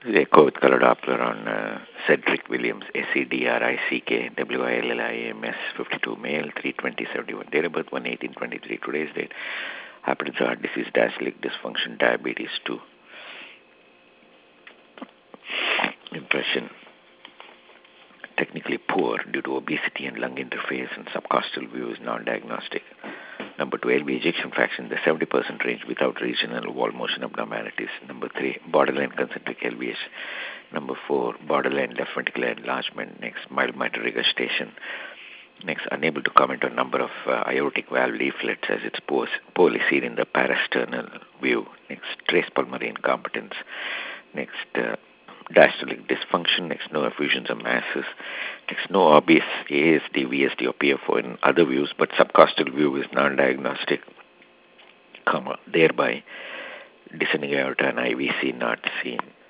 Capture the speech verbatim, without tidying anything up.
Echo with color Doppler on uh, Cedric Williams, S E D R I C K, W I L L I M S, fifty-two, male, three twenty seventy-one, date of birth one eighteen twenty-three, today's date. Hepatitis, heart disease, diastolic dysfunction, diabetes two. Impression: technically poor due to obesity and lung interface, and subcostal view is non-diagnostic. Number two, L V ejection fraction in the seventy percent range without regional wall motion abnormalities. Number three, borderline concentric L V H. Number four, borderline left ventricular enlargement. Next, mild mitral regurgitation. Next, unable to comment on number of uh, aortic valve leaflets as it's poorly seen in the parasternal view. Next, trace pulmonary incompetence. Next, uh, diastolic dysfunction. Next, no effusions or masses. Next, no obvious A S D, V S D, or P F O in other views, but subcostal view is non-diagnostic, comma, thereby descending aorta and I V C not seen.